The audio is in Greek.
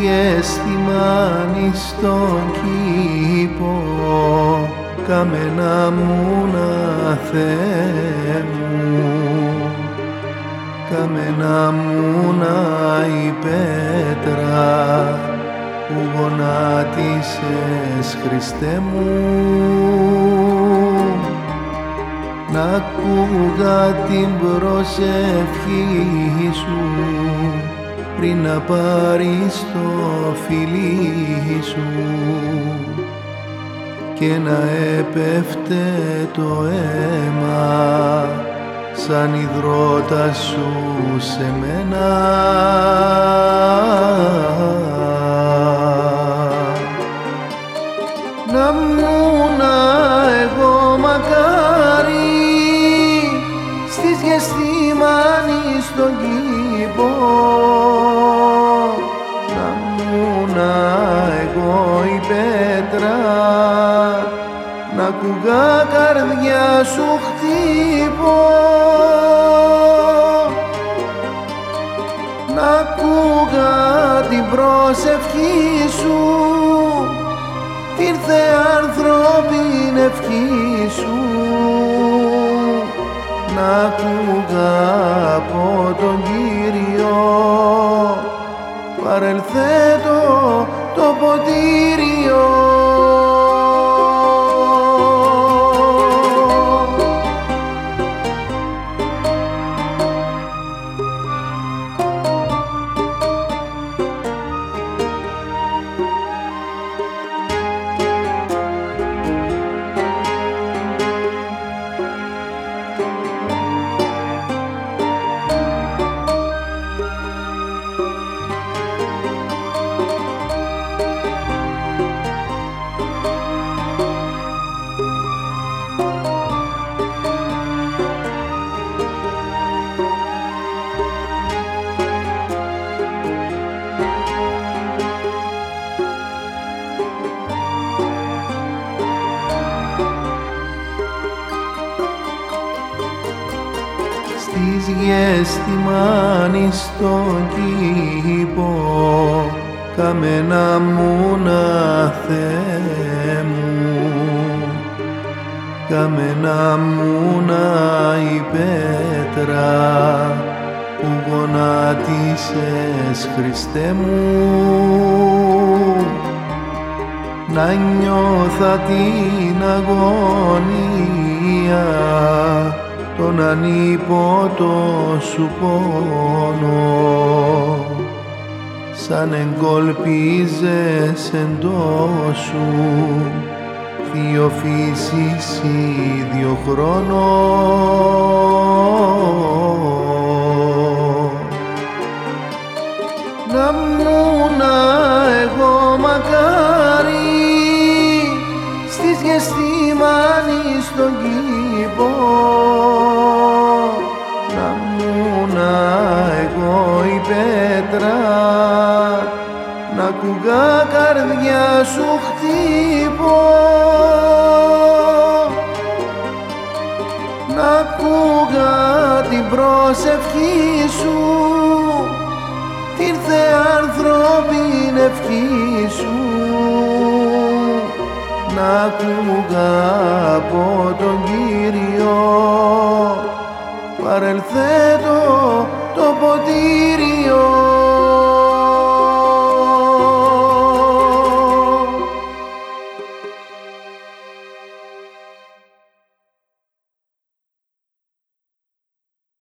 γεστημάνι στον κήπο, καμένα μου να Θεέ μου, καμένα μου να η πέτρα που γονάτισες Χριστέ μου, να ακούγα την προσευχή σου πριν να πάρεις το φιλί σου και να έπεφτε το αίμα σαν υδρότα σου σε μένα. Να μούνα εγώ μακάρι στις γεστημάνι στον κήπο, να μούνα εγώ η πέτρα, να ακούγα καρδιά σου χτύπω, να ακούγα την προσευχή σου, την θεανθρωπίνη ευχή σου, να ακούγα από τον Κύριο παρελθέτω το ποτήριο. Στις γεστημάνι στον κήπο, καμένα μου να Θεέ μου, καμένα μου να η πέτρα που γονάτισες Χριστέ μου, να νιώθα την αγωνία, τον ανίποτο σου πόνο, σαν εγκολπίζες εντός σου δύο φύσεις ίδιο χρόνο. Να μούνα εγώ μακάρι στις γεστημάνι στον κήπο, να μούνα εγώ η πέτρα, να ακούγα καρδιά σου χτύπω, να ακούγα την προσευχή σου, την θεανθρωπίνη ευχή σου, να ακούγα από τον Κύριο παρελθέτω το ποτήριο.